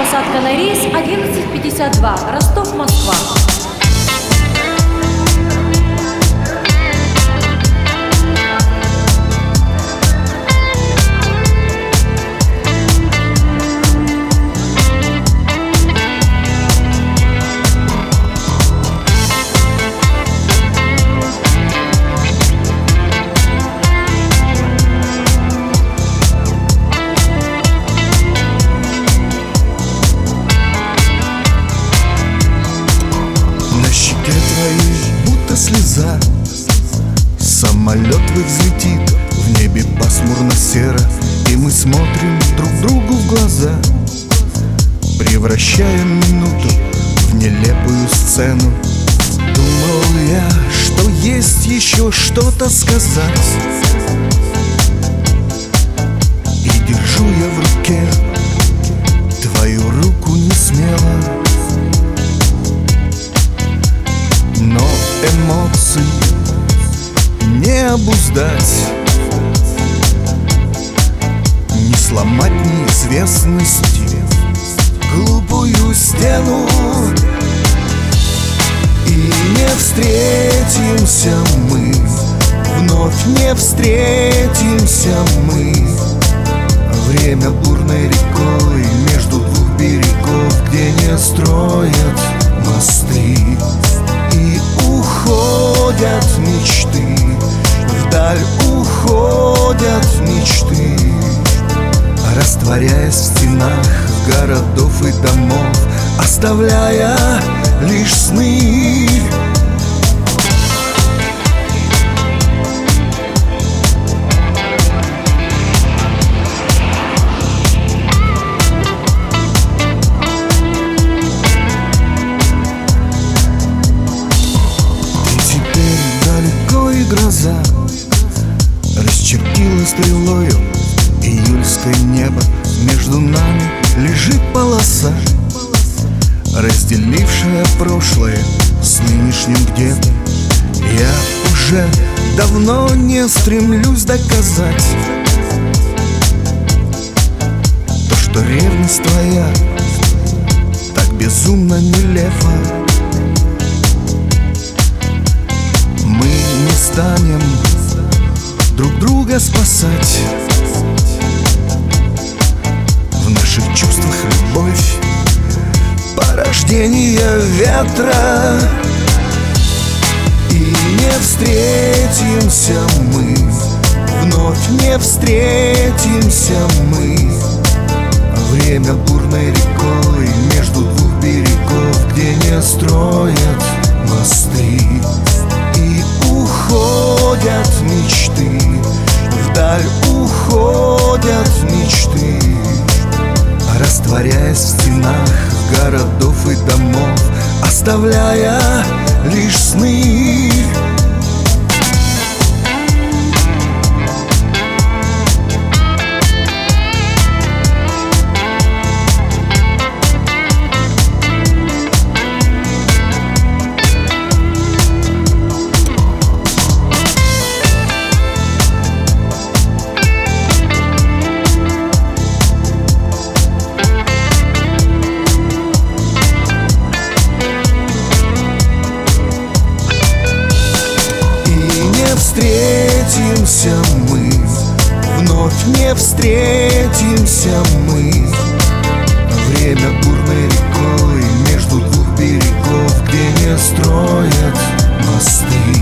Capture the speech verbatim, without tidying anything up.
посадка на рейс одиннадцать пятьдесят два, Ростов-Москва. Будто слеза. Самолет взлетит, в небе пасмурно серо, и мы смотрим друг другу в глаза, превращаем минуту в нелепую сцену. Думал я, что есть еще что-то сказать, и держу я в руке твою руку не смело. Но эмоций не обуздать, не сломать неизвестности глупую стену. И не встретимся мы, вновь не встретимся мы. Время бурной рекой между двух берегов, где не строят мосты. И уходят мечты, вдаль уходят мечты, растворяясь в стенах городов и домов, оставляя лишь сны. Гроза расчертила стрелою июльское небо. Между нами лежит полоса, разделившая прошлое с нынешним где-то. Я уже давно не стремлюсь доказать то, что ревность твоя так безумно нелепа. Станем друг друга спасать. В наших чувствах любовь, порождение ветра. И не встретимся мы, вновь не встретимся мы. Время бурной рекой между двух берегов, где не строят мосты. И уходят мечты, вдаль уходят мечты, растворяясь в стенах городов и домов, оставляя лишь сны. Встретимся мы, вновь не встретимся мы. Время бурной рекой между двух берегов, где не строят мосты.